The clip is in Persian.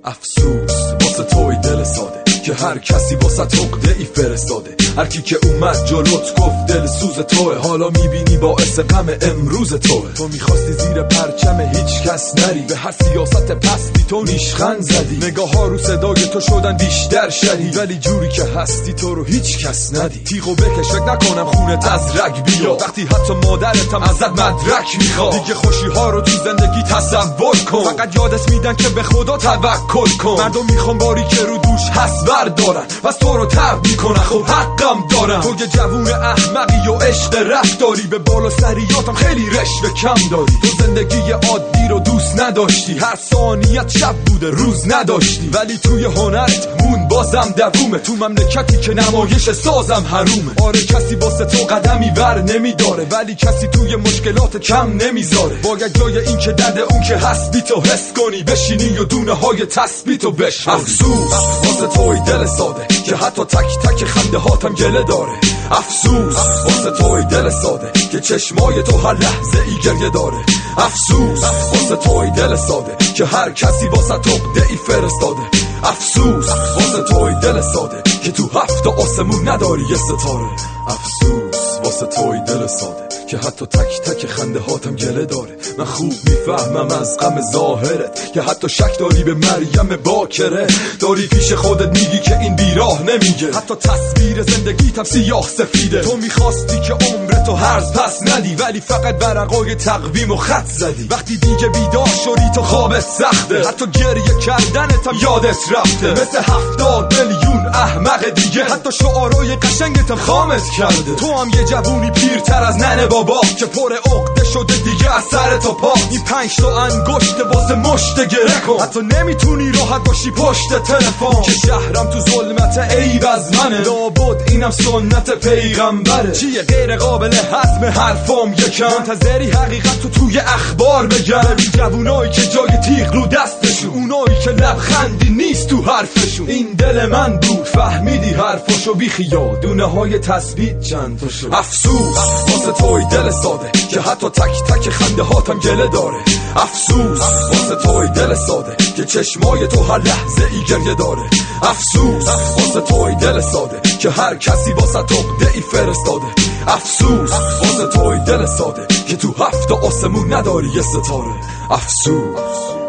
افسوس واسه توی دل ساده که هر کسی واسه عقده ای فرستاده. هر کی که اومد جلوت گفت دل سوز توه، حالا میبینی باعث غم امروز توه. تو میخواستی زیر پرچم هیچ کس نری، به هر سیاست پستی تو نیشخند زدی. نگاه ها رو صدای تو شدن بیشتر شدید، ولی جوری که هستی تو رو هیچ کس ندید. تیغو بکش فکر نکنم خونت از رگ بیاد، وقتی حتی مادرتم ازت مدرک میخواد. دیگه خوشی ها رو تو زندگی تصور کن، فقط یادت میدن که به خدا توکل کن. مردم میخوان باری که رو دوش هست بردارن، پس تو رو ترد میکنن، خب حقم دارم. تو یه جوون احمقی و عشق رفتاری، به بالا سریاتم خیلی رشوه کم داری. تو زندگی عادی رو دوست نداشتی، هر ثانیت شب بوده روز نداشتی، ولی توی هنرت مون بازم دوومه. تو مملکتی که نمایش سازم حرومه. آره کسی واسه تو قدمی ور نمیداره، ولی کسی توی مشکلات کم نمیذاره. باید جای این که درد اون که هست بی تو حس کنی، بشینی و دونه های تثبیتو بشنوی. افسوس واسه توی دل ساده که حتی تک تک خنده هاتم گله داره. افسوس واسه توی دل ساده که چشمای تو هر لحظه ای گریه داره. افسوس واسه توی دل ساده که هر کسی واسه عقده ای فرستاده. افسوس واسه توی دل ساده که تو هفت آسمون نداری یه ستاره. افسوس واسه توی دل ساده که حتی تک تک خنده هاتم گله داره. من خوب میفهمم از غم ظاهرت که حتی شک داری به مریم باکره. داری پیش خودت میگی که این بیراه نمیگه، حتی تصویر زندگیتم سیاه سفیده. تو میخواستی که عمرتو هرز پس ندی، ولی فقط ورقای تقویم و خط زدی. وقتی دیگه بیدار شدی تو خوابت سخته، حتی گریه کردنتم یادت رفته. مثل 70 میلیون احمق دیگه، حتی شعارای قشنگتم خامت کرده. تو هم یه جوونی پیرتر از ننه بابا که پر عقده شده دیگه از سر تا پا. این 5 تا انگشت واسه مشت گره کن، حتی نمیتونی راحت باشی پشت تلفن. که شهرم تو ظلمت عیب از منه، لابد اینم سنت پیغمبره. چیه غیر قابل هضم حرفام یکم، منتظری حقیقت تو توی اخبار بگم. این جوونایی که جای تیغ رو دستشون، اونایی که لبخندی نیست تو حرفشون. این دل من بود فهمیدی حرفاشو، بی خیال دونه های تثبیت چند تا شد. افسوس واسه توی دل ساده که حتی تک تک خنده هاتم گله داره. افسوس واسه توی دل ساده که چشمای تو هر لحظه ای گریه داره. افسوس واسه توی دل ساده که هر کسی واسه عقده ای فرستاده. افسوس واسه توی دل ساده که تو هفت آسمون نداری یه ستاره. افسوس.